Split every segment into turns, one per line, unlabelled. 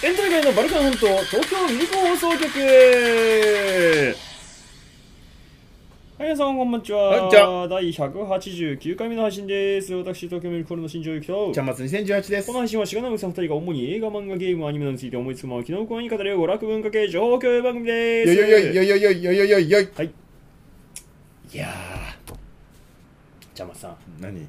エンタメ界のバルカン半島東京ミルク放送局。はい、皆さんこんばんちは。第189回目の配信です。私、東京ミルクホールの新庄ゆきと
ちゃんまつ2018です。
この配信はしがなむさん2人が主に映画、漫画、ゲーム、アニメについて思いつくまま昨日このに語りを娯楽文化系情報共有番組です。
よいよいよいよいよいよいよいよいよい。
はい。いやー、ちゃんまつさん、
何？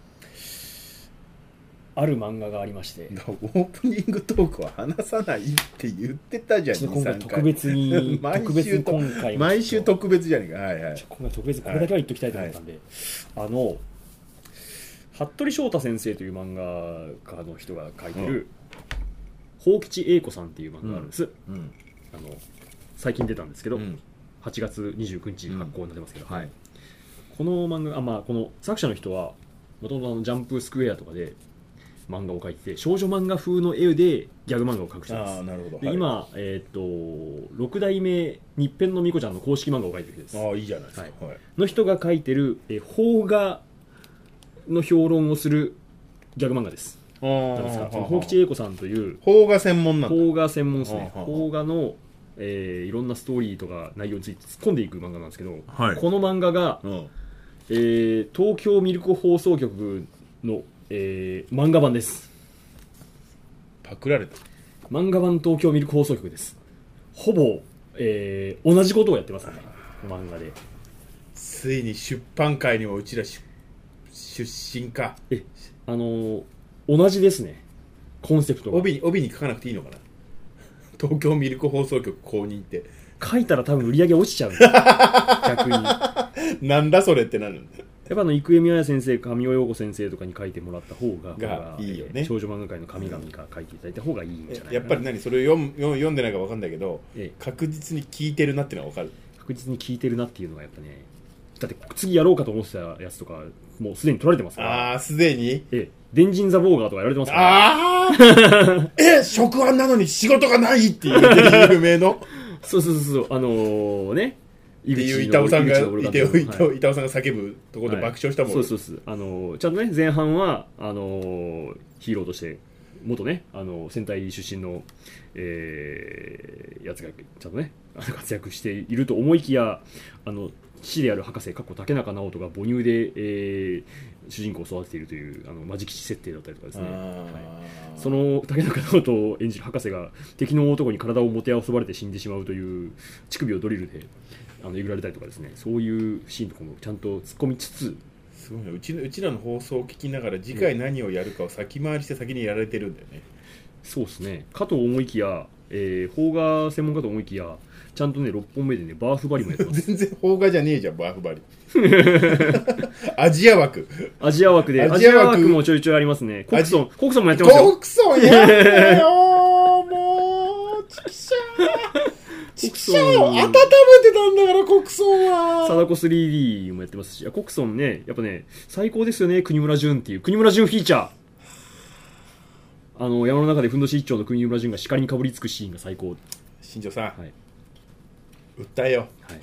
ある漫画がありまして、
オープニングトークは話さないって言ってたじゃん。
今回特別に
毎週特別じゃねえか。はいはい。
今回特別これだけは言っときたいと思ったんで、はい、服部翔太先生という漫画家の人が書いてる宝吉英子さんっていう漫画があるんです、うんうん、最近出たんですけど、うん、8月29日に発行になってますけど、うんはい、この漫画この作者の人はもともとジャンプスクエアとかで漫画を描いて少女漫画風の絵でギャグ漫画を描く人です。
なるほど。
で、はい、今、6代目日編のみこちゃんの公式漫画を描いてる人です。
いいじゃないですか、
はいはい、の人が描いてる邦画の評論をするギャグ漫画です。なんですか、宝吉英子さんという
邦画専門なんだ。
邦画専門ですね。邦画の、いろんなストーリーとか内容について突っ込んでいく漫画なんですけど、はい、この漫画が、東京ミルク放送局の漫画版です。
パクられた。
漫画版東京ミルク放送局です。ほぼ、同じことをやってますね、漫画で。
ついに出版界にもうちら出身か。
同じですね、コンセプトが。
帯に書かなくていいのかな。東京ミルク放送局公認って
書いたら多分売り上げ落ちちゃう逆に
なんだそれってなるんだ。
やっぱ生見彩先生、上尾陽子先生とかに書いてもらった方が
いいよね。
少女漫画界の神々が書いていただいた方がいいんじゃないかな。
やっぱりそれを読んでないか分かんないけど、確実に聞いてるなっていうのは分かる。
確実に聞いてるなっていうのがやっぱね。だって次やろうかと思ってたやつとかもうすでに取られてますから。
すでに
電人ザボーガーとかやられてますから。
職案なのに仕事がないっていう有名の
そうね、
っていう板尾さんが叫ぶところで爆笑したもん、
はい、そうちゃんとね前半はヒーローとして元ね戦隊出身の、やつがちゃんとね活躍していると思いきや父である博士竹中直人が母乳で、主人公を育てているというマジ吉設定だったりとかですね、はい、その竹中直人を演じる博士が敵の男に体をもてあそばれて死んでしまうという乳首をドリルでえぐられたりとかですね、そういうシーンとかもちゃんと突っ込みつつ、
すごいね、うちらの放送を聞きながら次回何をやるかを先回りして先にやられてるんだよね。
そうですね、かと思いきや、邦画専門かと思いきやちゃんとね6本目でねバーフバリもやってます
全然邦画じゃねえじゃんバーフバリアジア枠
もちょいちょいありますね。コクソンもやってますよ。
コクソンやったよもうちくしょう温めてたんだからコクソンは。
貞子 3D もやってますし、コクソンねやっぱね最高ですよね。国村淳っていう国村淳フィーチャー、山の中でふんどし一丁の国村淳が叱りにかぶりつくシーンが最高。
新庄さん、
はい、
訴えよ、はい、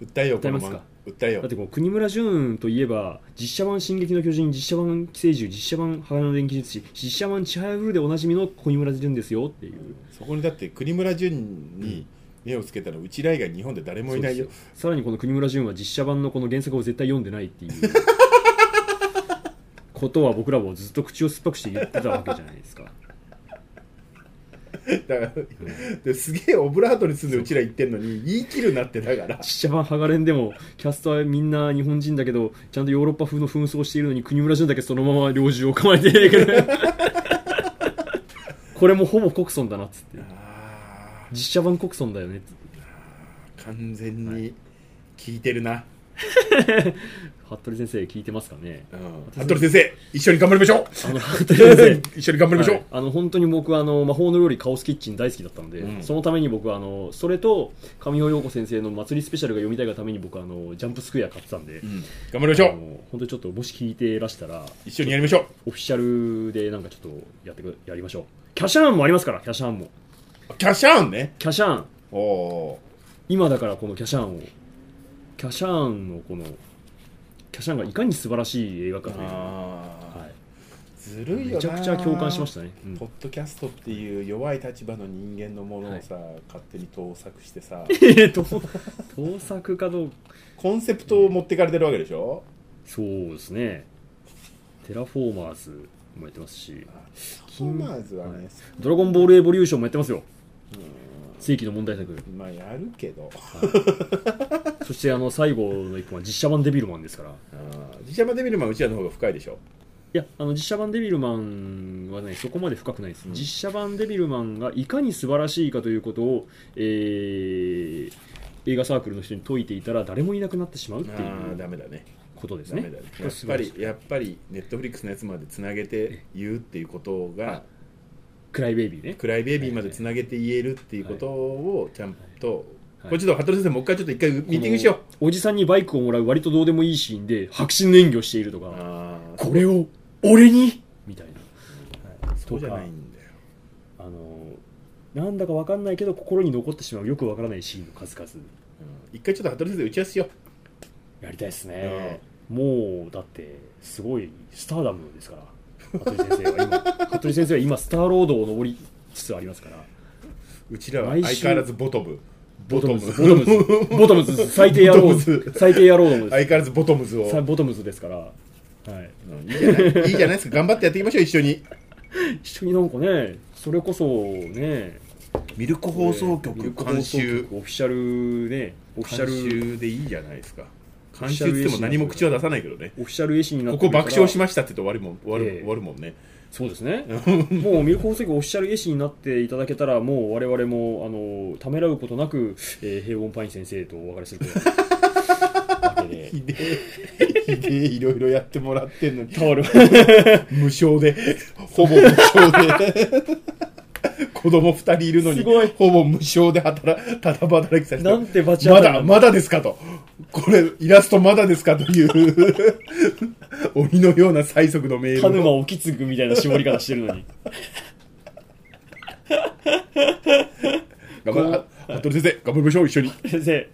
訴えよ、
訴えますか。
訴えよ。
だってこう国村淳といえば実写版進撃の巨人、実写版寄生獣、実写版鋼の錬金術師、実写版ちはやふるでおなじみの国村淳ですよっていう。
そこにだって国村淳に目をつけたのうちら以外日本で誰もいないよ。
さらにこの国村淳は実写版のこの原作を絶対読んでないっていうことは僕らもずっと口を酸っぱくして言ってたわけじゃないですか。
だから、すげえオブラートに住んでうちら言ってんのに言い切るなって。だから
実写版ハガレンでもキャストはみんな日本人だけどちゃんとヨーロッパ風の紛争をしているのに国村淳だけそのまま猟銃を構えてこれもほぼコクソンだなっつって、実写版コクソンだよねっつって、
完全に聞いてるな、
服部先生聞いてますかね。
服部先生一緒に頑張りましょう。
服部先生
一緒に頑張りましょう。
はい、本当に僕は魔法の料理カオスキッチン大好きだったので、そのために僕はそれと上尾陽子先生の祭りスペシャルが読みたいがために僕はジャンプスクエア買ってたんで、
頑張りましょう。
本当にちょっともし聞いてらしたら
一緒にやりましょう。
オフィシャルでなんかちょっとやりましょう。キャシャーンもありますから。キャシャーンも
キャシャーンね。
キャシャーン今だからこのキャシャーンのこのキャシャーンがいかに素晴らしい映画かというのを、はい、
ずるいよな。
めちゃくちゃ共感しましたね、
ポッドキャストっていう弱い立場の人間のものをさ、勝手に盗作してさ
盗作かどうか
コンセプトを持ってかれてるわけでしょ。
そうですね。テラフォーマーズもやってますし、
テラフォーマーズはね、
ドラゴンボールエボリューションもやってますよ。世紀の問題作。
まあやるけど
そして最後の一本は実写版デビルマンですから。
実写版デビルマンうちらの方が深いでしょ。
いや実写版デビルマンはねそこまで深くないです、実写版デビルマンがいかに素晴らしいかということを、映画サークルの人に説いていたら誰もいなくなってしまうっていう
ダメだね
ことですね。
ダメだね。やっぱりネットフリックスのやつまでつなげて言うっていうことが、
クライベイビーね、
クライベイビーまでつなげて言えるっていうことをちゃんと、これちょっと服部先生もう一回ミーティングしよう。
おじさんにバイクをもらう割とどうでもいいシーンで迫真の演技をしているとか、これを俺にみたいな、
そうじゃないんだよ。
なんだか分かんないけど心に残ってしまうよく分からないシーンの数々、
一回ちょっと服部先生打ち合わせしよ
う。やりたいですね、もうだってすごいスターダムですから服部先生は今スターロードを登りつつありますから。
うちらは相変わらずボトム
ズ最低野郎どもです。
相変わらずボトムズを
ボトムズですから、はい、
いいじゃないですか。頑張ってやっていきましょう、一緒に
なんかね、それこそね、
ミルク放送局監修
オフィシャルね、
監修でいいじゃないですか。監修って言っても何も口は出さないけどね。
オフィシャル絵師になって
ここ爆笑しましたって言って終わるもんね。
そうですねもうミルク放送局オフィシャル絵師になっていただけたら、もう我々もためらうことなく、平凡パイン先生とお別れするわけで
ひでえいろいろやってもらってんのに
タオル
無償でほぼ無償で子供2人いるのにほぼ無償でただ働きさせて、
なんてバチ当たり
まだですかと、これイラストまだですかという鬼のような催促のメールを、
田沼をき継ぐみたいな絞り方してるのに
服部先生頑張りましょう、一緒に。
先生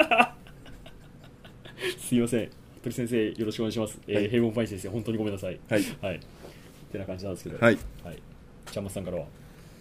すいません、服部先生よろしくお願いします、平凡パイン先生本当にごめんなさい。
はい、
はい、ってな感じなんですけど、
はい、
はい、ちゃんまつさんからは。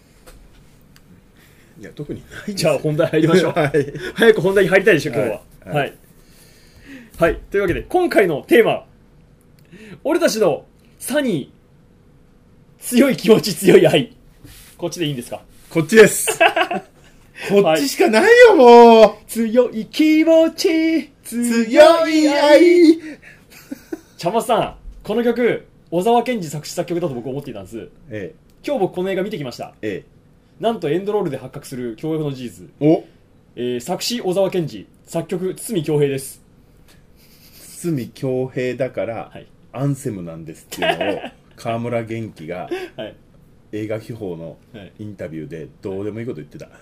いや特にない。
じゃあ本題入りましょう、はい、早く本題に入りたいでしょ今日は。はい、はい、というわけで今回のテーマ、俺たちのサニー強い気持ち強い愛、こっちでいいんですか？
こっちですこっちしかないよ、もう
強い気持ち
強い愛
ちゃんまつさん、この曲小沢健二作詞作曲だと僕思っていたんです。今日僕この映画見てきました。なんとエンドロールで発覚する驚愕の事実。作詞小沢健二、作曲堤恭平です。
堤恭平だから、はい、アンセムなんですっていうのを川村元気が、はい、映画秘宝のインタビューでどうでもいいこと言ってた、はい、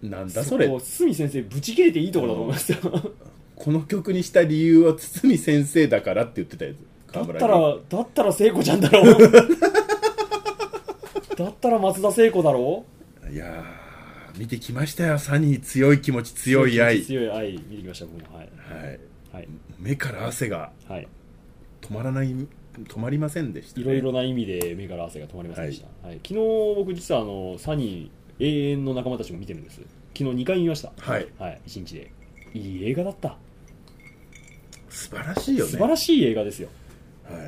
なんだそれ。
堤先生ブチ切れていいところだと思いますよ
この曲にした理由は堤先生だからって言ってたやつ。
だったら聖子ちゃんだろうだったら松田聖子だろう。
いやー、見てきましたよ、サニー強い気持ち強い愛。
強い愛見てきました僕も。はい、
はいはい、目から汗が止まりませんでした、ね、
いろいろな意味で目から汗が止まりませんでした、はいはい、昨日僕実はサニー永遠の仲間たちも見てるんです。昨日2回見ました。はい、はい、1日でいい映画だった。
素晴らしいよね。
素晴らしい映画ですよ。
はい、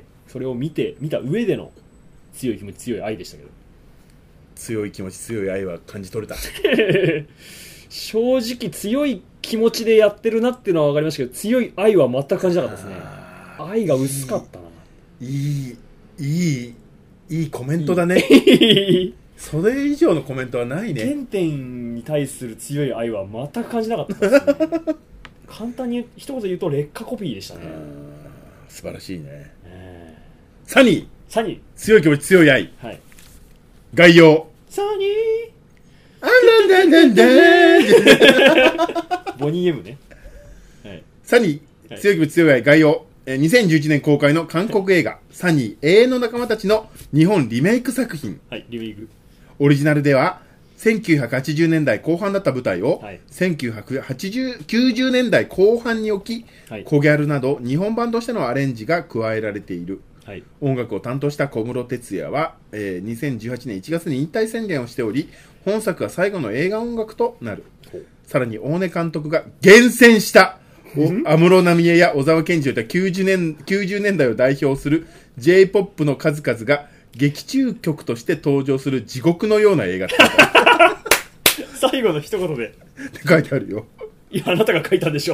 それを見た上での強い気持ち強い愛でしたけど、
強い気持ち強い愛は感じ取れた
正直強い気持ちでやってるなっていうのは分かりましたけど、強い愛は全く感じなかったですね。愛が薄かったな。い
いコメントだねそれ以上のコメントはないね。
原点に対する強い愛は全く感じなかったですね簡単に一言言うと劣化コピーでしたね。
素晴らしいね。サニー強い気持ち強い愛、はい、概要。
サニーボニー M ね、はい、
サニー強い気持ち強い愛概要。2011年公開の韓国映画、サニー永遠の仲間たちの日本リメイク作品、
はい、リメイク。
オリジナルでは1980年代後半だった舞台を、はい、1990年代後半に置き、はい、コギャルなど日本版としてのアレンジが加えられている。
はい、
音楽を担当した小室哲哉は、2018年1月に引退宣言をしており、本作が最後の映画音楽となる。さらに大根監督が厳選した安室奈美恵や小沢健二といった90年代を代表する J-POP の数々が劇中曲として登場する地獄のような映画
最後の一言で
書いてあるよ。
いや、あなたが書いたんでしょ。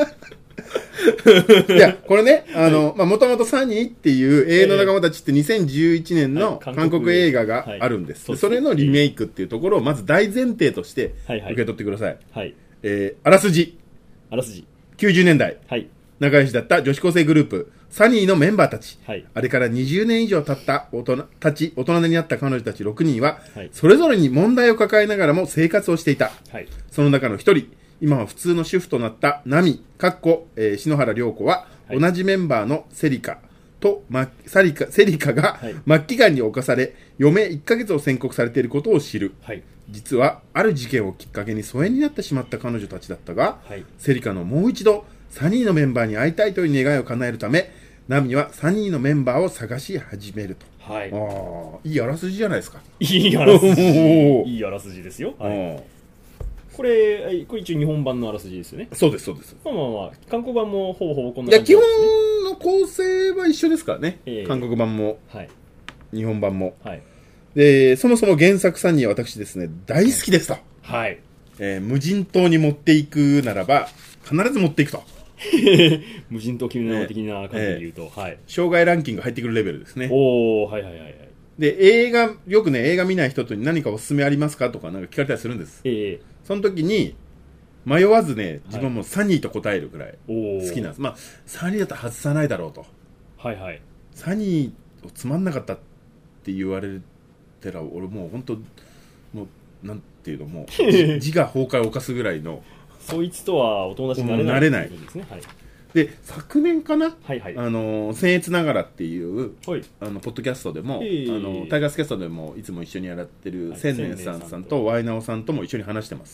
いや、これね、もともとサニーっていう永遠の仲間たちって2011年の韓国映画があるんです。それのリメイクっていうところをまず大前提として受け取ってください。
はい。
あらすじ。90年代。
はい。
仲良しだった女子高生グループ、サニーのメンバーたち。
はい。
あれから20年以上経った大人になった彼女たち6人は、それぞれに問題を抱えながらも生活をしていた。はい。その中の一人、今は普通の主婦となったナミ、篠原涼子は、同じメンバーのセリカが末期がんに侵され、余命1ヶ月を宣告されていることを知る。はい、実は、ある事件をきっかけに疎遠になってしまった彼女たちだったが、はい、セリカのもう一度、サニーのメンバーに会いたいという願いを叶えるため、ナミはサニーのメンバーを探し始めると。はい、いいあらすじじゃないですか。
いいあらすじ。いいあらすじですよ。はいこれ一応日本版のあらすじですよね。
そうです。
まあ、韓国版もほぼこんな感じ
です、ね。いや、基本の構成は一緒ですからね。韓国版も、はい、日本版も、はい。で、そもそも原作3人は私ですね、大好きですと。はい。無人島に持っていくならば、必ず持っていくと。
無人島君の的な感じで言うと、はい。
障害ランキング入ってくるレベルですね。
おー、はい。
で、よくね、映画見ない人とに何かおすすめありますかとかなんか聞かれたりするんです。その時に、迷わずね、自分もサニーと答えるくらい好きなんです。まあ、サニーだったら外さないだろうと。はいはい。サニーをつまんなかったって言われたら、俺もう本当、もう、なんていうの、もう、自我崩壊を犯すぐらいの。
そいつとはお友達になれない。
なれない。で、昨年かな、僭越ながらっていう、ポッドキャストでも、タイガースキャストでもいつも一緒にやってる千年さんとワイナオさんとも一緒に話してます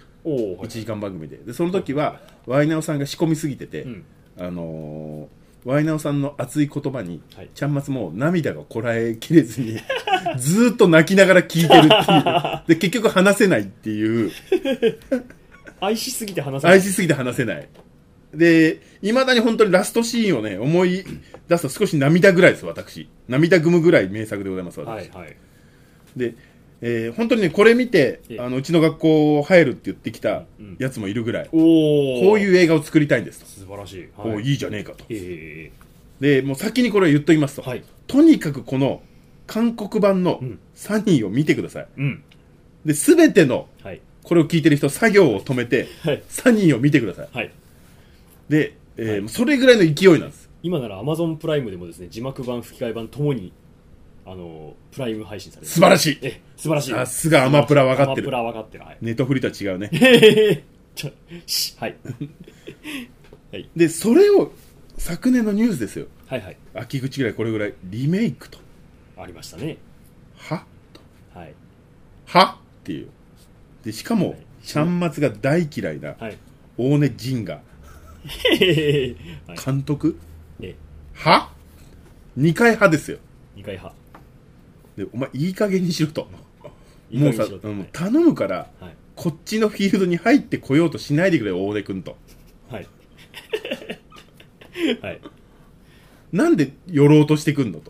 。1時間番組で。で、その時は、ワイナオさんが仕込みすぎてて、ワイナオさんの熱い言葉に、ちゃんまつも涙がこらえきれずに、ずーっと泣きながら聞いてるっていう。で、結局話せないっていう。
愛しすぎて話
せない。で、未だに本当にラストシーンをね、思い出すと少し涙ぐらいです、私。涙ぐむぐらい名作でございます、私。で、本当にね、これ見て、うちの学校入るって言ってきたやつもいるぐらい、こういう映画を作りたいんですと。
素晴らしい。
いいじゃねえかと。で、もう先にこれを言っときますと。とにかくこの韓国版のサニーを見てください。で、すべての、これを聞いてる人、作業を止めて、サニーを見てください。で、それぐらいの勢いなんです。
今なら Amazon プライムでもですね、字幕版、吹き替え版ともにプライム配信されて
素晴らしい。
素晴らしい。
さすがアマプラ分かってる。ネットフリとは違うね。はい。で、それを昨年のニュースですよ。秋口ぐらいこれぐらいリメイクと。
ありましたね。
はと。はっていう。で、しかも、ちゃんまつが大嫌いな大根仁が監督は2回派ですよ。
2回派
で、お前いい加減にしろと。もうさ、頼むから、こっちのフィールドに入ってこようとしないでくれ、大根くんと。なんで寄ろうとしてくんのと。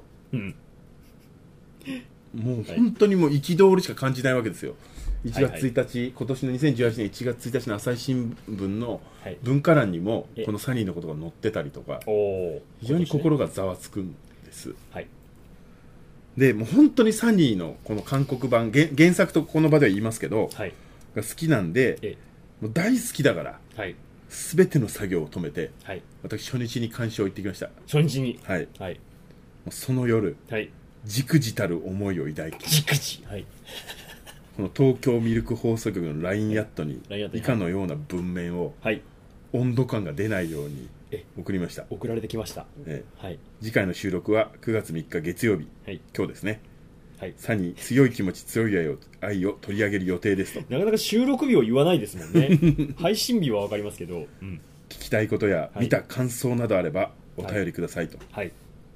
もう本当にもう憤りしか感じないわけですよ。1月1日、今年の2018年1月1日の朝日新聞の文化欄にもこのサニーのことが載ってたりとか、非常に心がざわつくんです。で、もう本当にサニーのこの韓国版、原作とこの場では言いますけど、が好きなんで、もう大好きだから、全ての作業を止めて、私初日に鑑賞行ってきました。
初日に
その夜、じくじたる思いを抱き、この東京ミルク放送局の LINE アットに以下のような文面を、温度感が出ないように送りました。
送られてきました。
次回の収録は9月3日月曜日、今日ですね。サニー強い気持ち強い愛を取り上げる予定ですと。
なかなか収録日を言わないですもんね。配信日は分かりますけど、
聞きたいことや見た感想などあればお便りくださいと。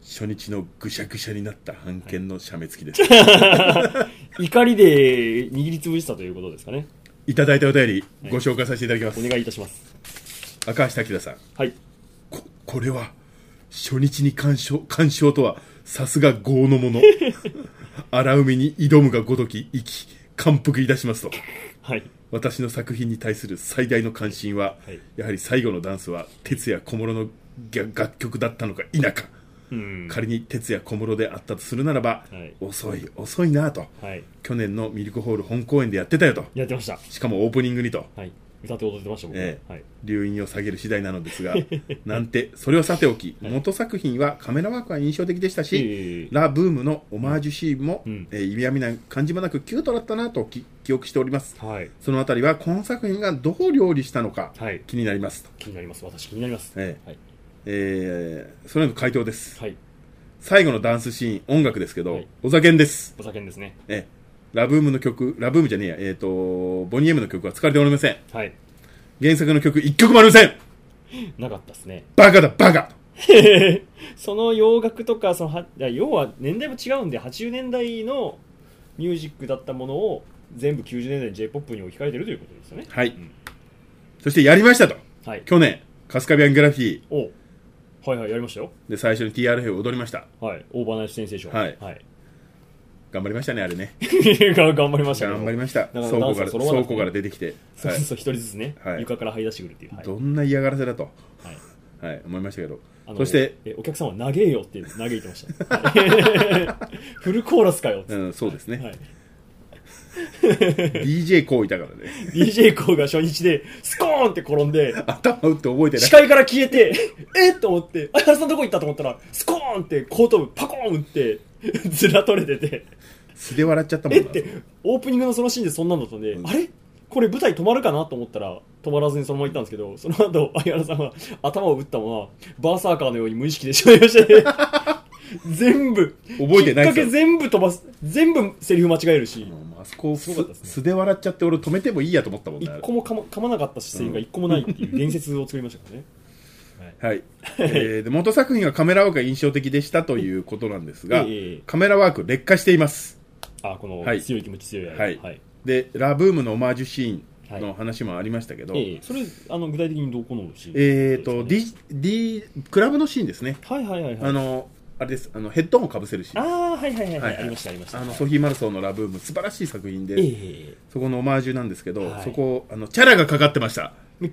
初日のぐしゃぐしゃになった判件の写メ付きです、
怒りで握りつぶしたということですかね。
いただいたお便りご紹介させていただきます、
お願いいたします。
赤橋明さん、
はい、
これは初日に鑑賞とはさすが業の者荒海に挑むがごとき生き感服いたしますと、
はい、
私の作品に対する最大の関心は、はい、やはり最後のダンスは哲也小室の楽曲だったのか否か、仮に哲也小室であったとするならば、はい、遅いなと、はい、去年のミルクホール本公演でやってたよと、
やってました。
しかもオープニングにと、
はい、歌って踊ってましたもんね、はい、
留飲を下げる次第なのですがなんてそれをさておき、はい、元作品はカメラワークは印象的でしたし、ラ・ブームのオマージュシーンも、意味やみない感じもなくキュートだったなと記憶しております、はい、そのあたりはこの作品がどう料理したのか、はい、気になりますと。
気になります。私気になります、はい、
それの回答です、
はい、
最後のダンスシーン音楽ですけど、はい、お酒です。
お酒ですね。
ラブームの曲、ラブームじゃねえや、ボニー M の曲は使われておりません。
はい。
原作の曲1曲もありません。
なかったですね。
バカだバカ
その洋楽とか要は年代も違うんで、80年代のミュージックだったものを全部90年代に J-POP に置き換えてるということですよね。
はい、そしてやりましたと、はい、去年カスカビアングラフィー、
はいはい、やりましたよ。
で最初に TRF を踊りました。
はい、オーバーナイトセンセーション。はい、はい、
頑張りましたね、あれね。
頑張りました。
頑張りました。倉庫から出てきて、
そう一人ずつね、床から這い出してくるっていう。
どんな嫌がらせだと、はい、思いましたけど、そして
お客さんは投げよって嘆いてました。フルコーラスかよって。
そうですね。DJ コウいたからね。
DJ コウが初日でスコーンって転んで
頭打って覚えてない。
視界から消えてっと思って、相原さんどこ行ったと思ったらスコーンって後頭部パコーン打ってずら取れてて、
素で笑っちゃったもんな。
ってオープニングのそのシーンでそんなんだったんで、あれこれ舞台止まるかなと思ったら止まらずにそのまま行ったんですけど、その後相原さんは頭を打ったままバーサーカーのように無意識でしまいましたね。全部
覚えてないですよ。
きっかけ全部飛ばす、全部セリフ間違えるし、
あそこ素で笑っちゃって俺止めてもいいやと思ったもんね。
一個も噛まなかったセリフが一個もないっていう伝説を作りましたからね。
はい、で元作品はカメラワークが印象的でしたということなんですが、カメラワーク劣化しています。
この強い気持ち強い
愛、はい、でラブームのオマージュシーンの話もありましたけど、
それ具体的にどこのシーン？
クラブのシーンですね。
はいはいはいはい。
あれです、ヘッドホンをかぶせるシーン。
はいはいはいはい、ありましたありました。
ソフィー・マルソーのラブーム素晴らしい作品で、そこのオマージュなんですけど、そこチャラがかかってました。そ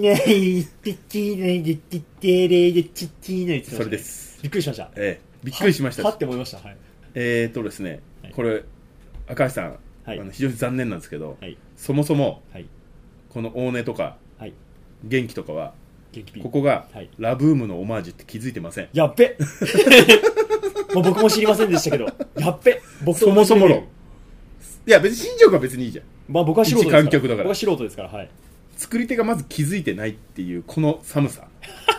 れです。
びっくりしました。
びっくりしました。
はって思いました。
ですね、これ赤橋さん、非常に残念なんですけど、そもそもこの大根とか元気とかはここがラブームのオマージュって気づいてません。
やっべもう僕も知りませんでしたけど、やっべ僕
そもそもの、いや別に新庄が別にいいじゃん。
僕は素人ですから。僕は素人ですから、はい。
作り手がまず気づいてないっていうこの寒さ。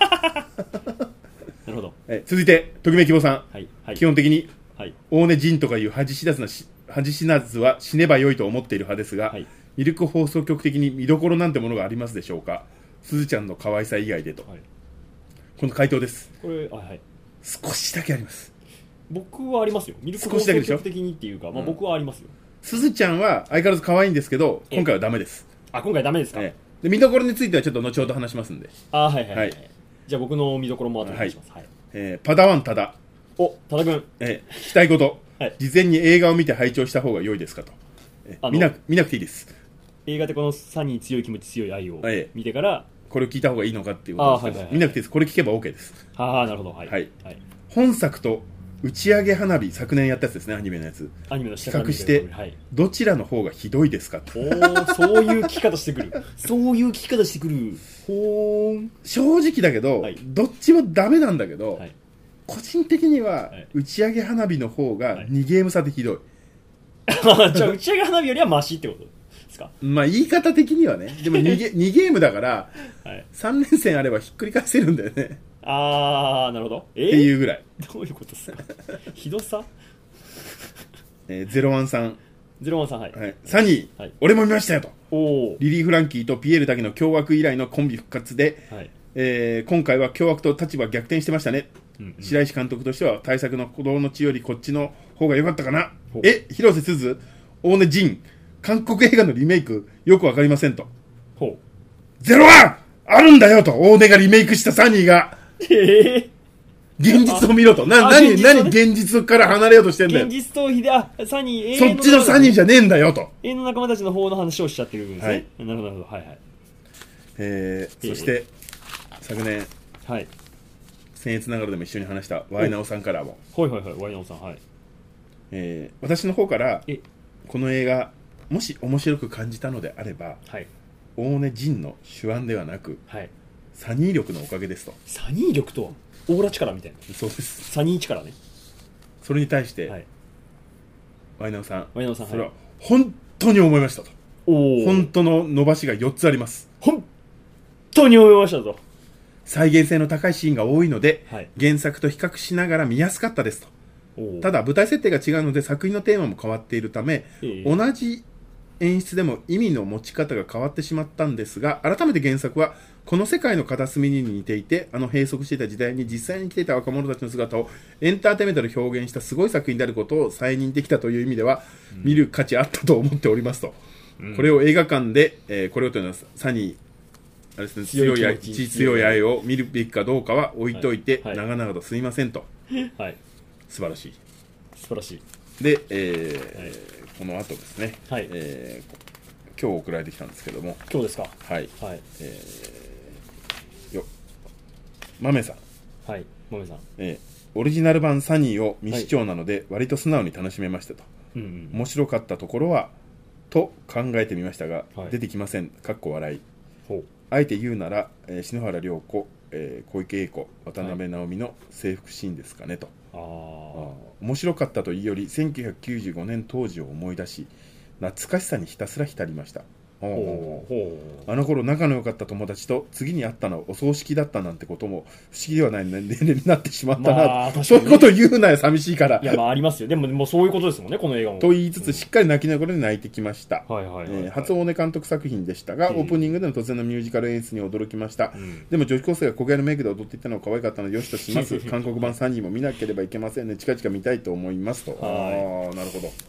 なるほど。
続いてときめきぼさん、基本的に大根ジンとかいう恥知らずは死ねばよいと思っている派ですが、ミルク放送局的に見どころなんてものがありますでしょうか。すずちゃんの可愛さ以外でと、この回答です。
これ、
少しだけあります。
僕はありますよ。ミルク放送局的にっていうか、僕はありますよ。
すずちゃんは相変わらず可愛いんですけど、今回はダメです。
今回ダメですか。
で見どころについてはちょっと後ほど話しますんで。
はいはい。じゃあ僕の見どころも後でお願いします。
パダワンタダ。
多田君、
聞きたいこと、事前に映画を見て拝聴した方が良いですかと。見なくていいです。
映画でこのサニー強い気持ち強い愛を見てから、
これを聞いた方がいいのかっていうことですけど、見なくていいです。これ聞けば OK です。
なるほど。
本作と打ち上げ花火、昨年やったやつですね、アニメのやつ。
アニメの
比較して、どちらの方がひどいですかと。
そういう聞き方してくる。
正直だけど、どっちもダメなんだけど、個人的には打ち上げ花火の方が2ゲーム差でひどい。
じゃあ打ち上げ花火よりはマシってことですか。
言い方的にはね。でも 2ゲームだから、3連戦あればひっくり返せるんだよね。
なるほど。って
いうぐらい。
どういうことですか。ひどさ。
ゼロワンさん、サニー、俺も見ましたよと。リリー・フランキーとピエールだけの凶悪以来のコンビ復活で、今回は凶悪と立場逆転してましたね。 白石監督としては対策の鼓動の血よりこっちの方が良かったかな。広瀬すず、大根仁、韓国映画のリメイクよくわかりませんと。01あるんだよと、大根がリメイクしたサニーが。現実を見ろと。何現実から離れようとしてんだよ。
現実逃避で、サニー、
そっちのサニーじゃねえんだよと。
永遠の仲間たちの方の話をしちゃってるんですね。なるほど、はいはい。
そして、昨年、
はい。
僭越ながらでも一緒に話したワイナオさんからも。
はいはいはい、ワイナオさん、はい。
私の方から、この映画、もし面白く感じたのであれば、大根仁の手腕ではなく、サニー力のおかげですと。
サニー力とはオーラ力みたいな。
そうです。
サニー力ね。
それに対して、ワイナオさん、
そ
れは本当に思いましたと。本当の伸ばしが4つあります。
本当に思いましたと。
再現性の高いシーンが多いので、原作と比較しながら見やすかったですと。ただ舞台設定が違うので作品のテーマも変わっているため、同じ演出でも意味の持ち方が変わってしまったんですが、改めて原作はこの世界の片隅に似ていて、閉塞していた時代に実際に来ていた若者たちの姿をエンターテインメントで表現したすごい作品であることを再認できたという意味では、見る価値あったと思っておりますと。これを映画館で、これをというのはサニーあれですね、強い愛を見るべきかどうかは置いといて、長々とすいませんと。素晴らしい。
素晴らしい。
で、この後ですね、今日送られてきたんですけども、
今日ですか。
豆さん、
豆さん、
オリジナル版サニーを未視聴なので割と素直に楽しめましたと。面白かったところはと考えてみましたが、出てきません。かっこ笑い。あえて言うなら、篠原涼子、小池栄子、渡辺直美の制服シーンですかねと。面白かったというより1995年当時を思い出し、懐かしさにひたすら浸りました。あの頃仲の良かった友達と次に会ったのはお葬式だったなんてことも不思議ではない年齢になってしまったな、そういうことを言うなよ、寂しいから。
いや、ありますよ。でももうそういうことですもんね、この映画も。
と言いつつしっかり泣きながら泣いてきました。初大根監督作品でしたが、オープニングでの突然のミュージカル演出に驚きました。でも女子高生が小柄のメイクで踊っていたのが可愛かったのでよしとします。韓国版サニーも見なければいけませんね。近々見たいと思いますと。なるほど。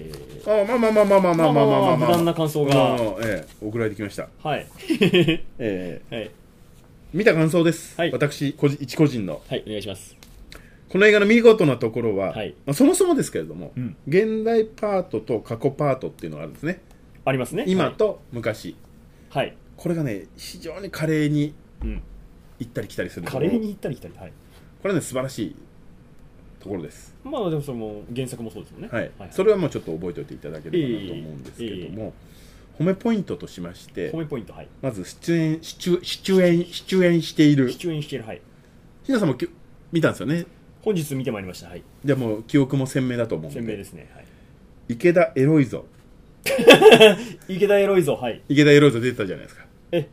無難な感想が
送られてきました。
はい
見た感想です。私一個人の。
お願いします。
この映画の見事なところは、そもそもですけれども、現代パートと過去パートっていうのがあるんですね。
ありますね。
今と昔。これがね、非常に華麗に行ったり来たりする。
華麗に行ったり来たり。
これはね、素晴らしいところです。
でもその原作もそうですもんね。
それはもうちょっと覚えておいていただければなと思うんですけれども、褒めポイントとしまして、まず出演している。ひなさんも見たんですよね。
本日見てまいりました。
じゃあもう記憶も鮮明だと思うんで。
鮮明ですね。
池田エロいぞ。
池田エロいぞ。
池田エロいぞ出てたじゃないですか。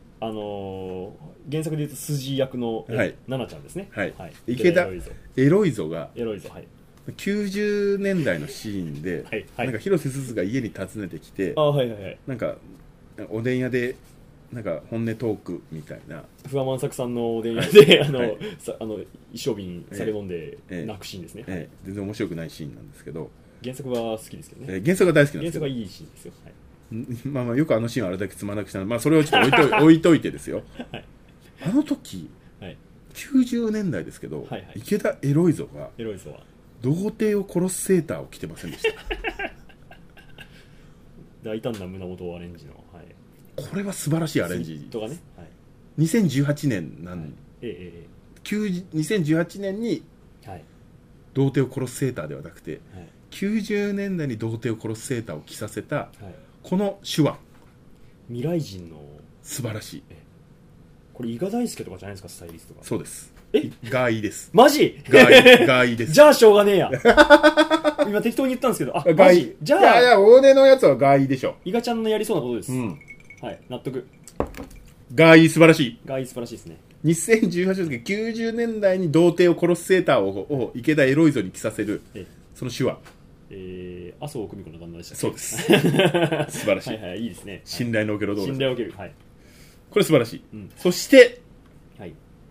原作でいうと筋役の奈々ちゃんですね。
池田エロいぞが
エロいぞ。
90年代のシーンで、なんか広瀬すずが家に訪ねてきて、なんかおでん屋でなんか本音トークみたいな。
不破万作さんのおでん屋で一升瓶酒飲んで泣くシーンですね。
全然面白くないシーンなんですけど、
原作は好きですけどね。
原作が大好きなんですよ。
原作はいいシーンですよ。
よくあのシーンはあれだけつまらなくしたので、それをちょっと置いといてですよ。あの時90年代ですけど、池田エロいぞが童貞を殺すセーターを着てませんでした。
大胆な胸元アレンジの、
これは素晴らしいアレンジ
とかね。
2018年2018年に童貞を殺すセーターではなくて、90年代に童貞を殺すセーターを着させた、この手腕、
未来人の
素晴らしい。
これ伊賀大輔とかじゃないですか、スタイリストが。
そうです。ガイです。
マジ？
ガイです。
じゃあしょうがねえや。今適当に言ったんですけど、マジ？じゃあ。
いや、大根のやつはガイでしょ。
伊賀ちゃんのやりそうなことです。納得。
ガイ素晴らしい。
ガイ素晴らしいですね。
2018年90年代に童貞を殺すセーターを池田エロいぞに着させる、その手腕。
麻生久美子の旦那でした。
そうです。素晴らしい。
いいですね。
信頼のおけるどうですか。
信頼を受ける。
これ素晴らしい。そして、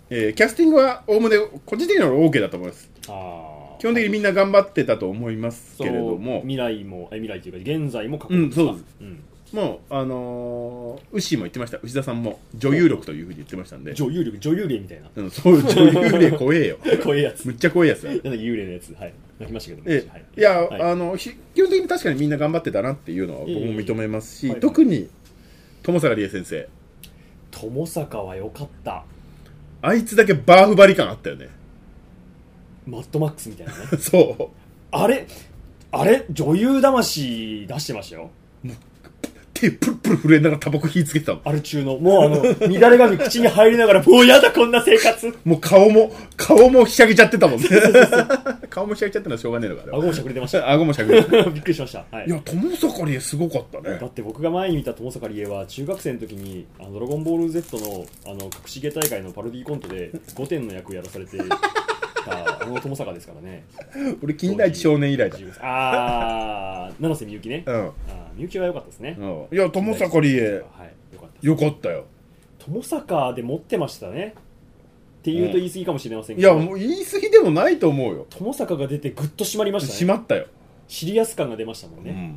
キャスティングはおおむね個人的には OK だと思います。基本的にみんな頑張ってたと思いますけれども、
未来というか現在も過去もですか。
そうです、もうウッシーも言ってました。牛田さんも女優力というふうに言ってましたんで。
女優霊みたいな、
そう、女優霊怖えよ
怖えやつ、
むっちゃ怖いやつだ。
なんだ幽霊のやつ、はい、泣きましたけど、
いや、基本的に確かにみんな頑張ってたなっていうのは僕も認めますし、特に友坂理恵先生、
友坂は良かった。
あいつだけバーフバリ感あったよね。
マッドマックスみたいなね
そう
あれ女優魂出してましたよ。
手プルプル震えながらタバコ火つけてたの。
アル中のもう乱れ髪口に入りながら、もうやだこんな生活
もう顔もひしゃげちゃってたもんね顔もひしゃげちゃってのはしょうがねえのか。
顎もしゃくれてました
顎もしゃくれて
びっくりしました、はい、
いや友坂理恵すごかったね。
だって僕が前に見た友坂理恵は中学生の時にドラゴンボール Z の隠し芸大会のパロディーコントで5点の役をやらされて友坂ですからね。
俺金田一少年以来だ。
七瀬みゆきね。みゆきは良かったですね。
いや友坂理恵、よかったよ。
友坂で持ってましたねっていうと言い過ぎかもしれませんけど、
いやもう言い過ぎでもないと思うよ。
友坂が出てグッと締まりましたね。
締まったよ。
シリアス感が出ましたもんね、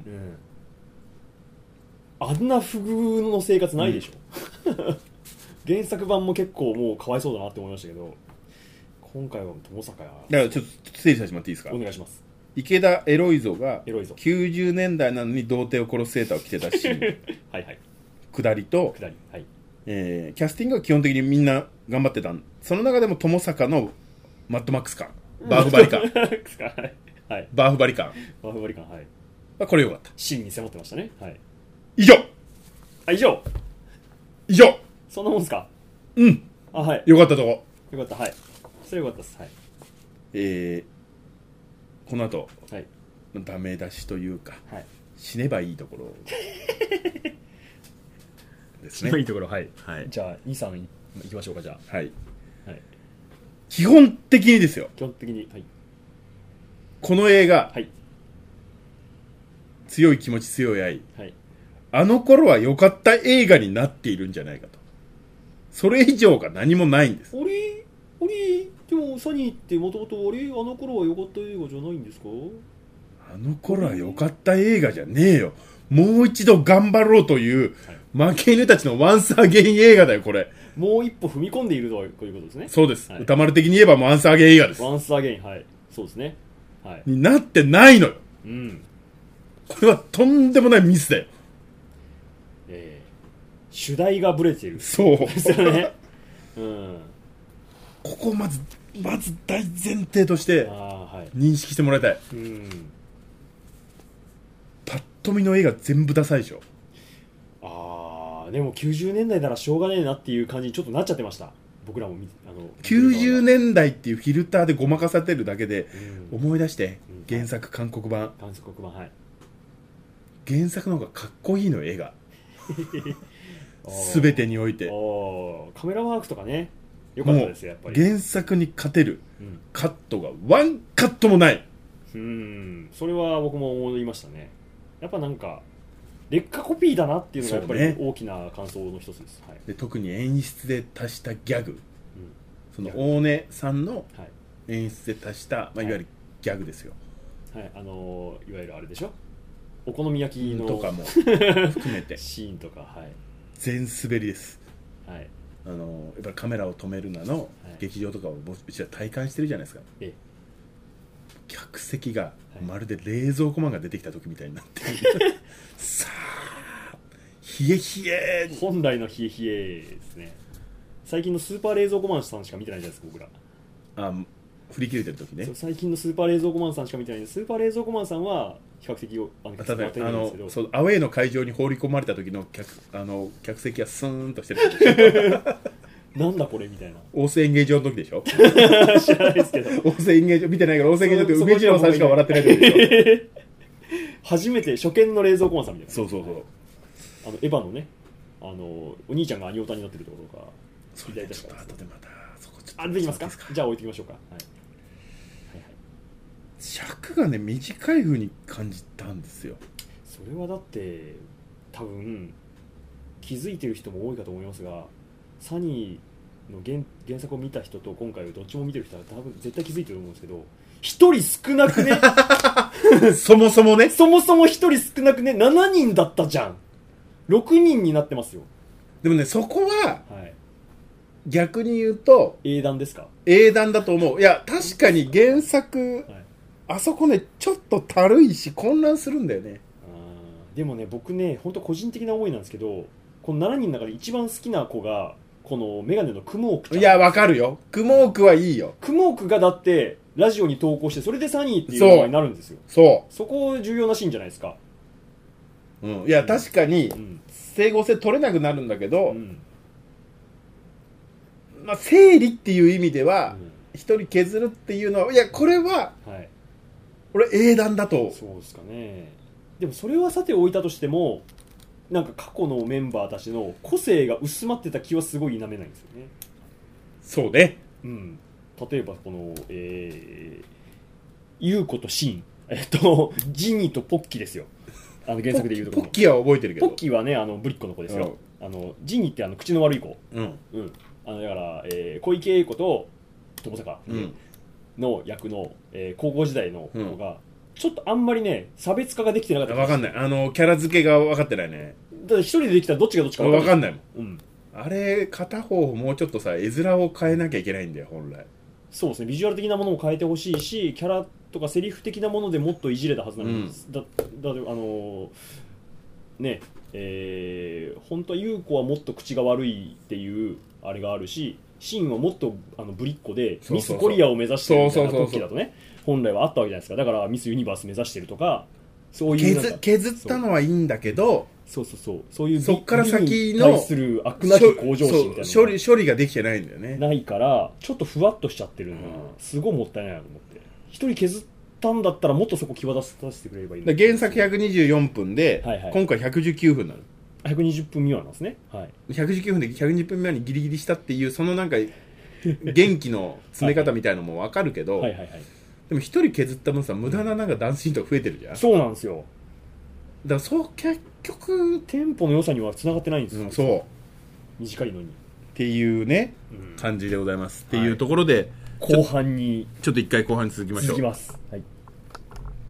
あんな不遇の生活ないでしょ、原作版も結構もうかわいそうだなって思いましたけど、今回は友坂や。
だからちょっと整理させてもらっていいですか。
お願いします。
池田エロイゾが90年代なのに童貞を殺すセーターを着てたシーン
はい、はい、
下りと
はい、
キャスティングは基本的にみんな頑張ってた。その中でも友坂のマッドマックス感、バーフバリ感
はい、
バーフバリ感、
はい、
これよかった。
真に迫ってましたね。はい、
以上
そんなもんですか。はい、
よかったとこ。
よかった、はい、それよかったです。はい、
この後、
はい、
ダメ出しというか、
はい、
死ねばいいところですね。
死ねばいいところ、はい、じゃあ2、3いきましょうか。じゃあ、はい、
基本的にですよ。
基本的に、はい、
この映画、
はい、
強い気持ち強い愛、
はい、
あの頃は良かった映画になっているんじゃないかと。それ以上が何もないんです。
でもサニーってもともとあの頃は良かった映画じゃないんですか。
あの頃は良かった映画じゃねえよ。もう一度頑張ろうという、負け犬たちのワンスアゲイン映画だよこれ。
もう一歩踏み込んでいるということですね。
そうです、歌丸的に言えばワンスアゲイン映画です。
ワンスアゲイン、はい、そうですね、はい、
になってないのよ。これはとんでもないミスだよ。
主題がブレてる。
そう
ですよね。
ここをまず大前提として認識してもらいたい。パッと見の絵が全部ダサいでしょ。
でも90年代ならしょうがねえなっていう感じにちょっとなっちゃってました。僕らも
90年代っていうフィルターでごまかされてるだけで、思い出して原作韓国版、
はい、
原作の方がかっこいいの映画全てにおいて。
カメラワークとかね良かったですよ。やっぱり
原作に勝てるカットがワンカットもない。
それは僕も思いましたね。やっぱなんか劣化コピーだなっていうのがやっぱり大きな感想の一つです。
で特に演出で足したギャグ、その大根さんの演出で足した、いわゆるギャグですよ。
いわゆるあれでしょ、お好み焼きの
とかも含めて
シーンとか、
全滑りです。やっぱりカメラを止めるなの劇場とかをうちは体感してるじゃないですか。客席がまるで冷蔵庫マンが出てきた時みたいになってさあ冷え冷え、
本来の冷え冷えですね。最近のスーパー冷蔵庫マンさんしか見てないじゃないですか僕ら。
振り切れてる時ね。
最近のスーパー冷蔵庫マンさんしか見てないんで、スーパー冷蔵庫マンさんは比較的
例えばそうアウェーの会場に放り込まれた時の客席はスーンとしてる
なんだこれみたいな。
大須演芸場の時でしょ
知らないですけど
大須演芸場見てないから、大須演芸場って梅次郎さんしか笑ってない時でしょ
初めて初見の冷蔵庫マンさんみたいな。
そう
エヴァのね、お兄ちゃんがアニオタになってるところが
それちょっと後でまたそこちょっと
出てきますか。じゃあ置いてきましょうか。
尺がね短い風に感じたんですよ。
それはだって多分気づいてる人も多いかと思いますが、サニの原作を見た人と今回どっちも見てる人は多分絶対気づいてると思うんですけど、1人少なくね
そもそもね、
そもそも1人少なくね、7人だったじゃん。6人になってますよ。
でもね、そこは、
はい、
逆に言うと
英断ですか？
英断だと思う。いや確かに原作、はい、あそこねちょっとたるいし混乱するんだよね。
でもね、僕ね本当個人的な思いなんですけど、この7人の中で一番好きな子がこのメガネのクモークちゃん。
いやわかるよ、クモークはいいよ。
クモークがだってラジオに投稿してそれでサニーっていう名前になるんですよ。そこ重要なシーンじゃないですか。
うん、いや確かに整合性取れなくなるんだけど、うん、まあ、整理っていう意味では一、人削るっていうのは、いやこれは、はい、俺英断だと。
そうですかね。でもそれはさておいたとしても、なんか過去のメンバーたちの個性が薄まってた気はすごい否めないんですよね。
そうね、
うん、例えばこの優子とシン、ジニーとポッキーですよ。原作でいうところ
ポッキーは覚えてるけど、
ポッキーはねブリッコの子ですよ、うん、ジニーって口の悪い子、うんうん、だから、小池栄子と友坂の役の、高校時代の子が、ちょっとあんまりね差別化ができてなかった。
分かんない、キャラ付けが分かってないね。
だって一人でできたらどっちがどっちか
分かんないもん、うん、あれ片方もうちょっとさ絵面を変えなきゃいけないんだよ本来。
そうですね、ビジュアル的なものも変えてほしいし、キャラとかセリフ的なものでもっといじれたはずなんです、うん、だね本当は優子はもっと口が悪いっていうあれがあるし、シンはもっとぶりっ子でミスコリアを目指してるみたいな時だとね、本来はあったわけじゃないですか。だからミスユニバース目指してるとか、そういう
削ったのはいいんだけど、
そういう
そっから先の
対する悪なき向上心みたいな
処理ができてないんだよね。
ないからちょっとふわっとしちゃってるのがすごいもったいないなと思って、一人削ったんだったらもっとそこ際立たせてくれればいい。
原作124分で、はいはい、今回119分なの。
120分未満なんですね、はい、
119分で120分未満にギリギリしたっていう、そのなんか元気の詰め方みたいなのも分かるけど、はいはいはいはい、でも一人削った分さ、無駄ななんかダンスシーンとか増えてるじゃん。
そうなんですよ。
だから結局
テンポの良さには繋がってないんですよ、
うん、そう
短いのに
っていうね、感じでございます、っていうところで
後半に
ちょっと一回後半に続きましょう。
続きます、はい。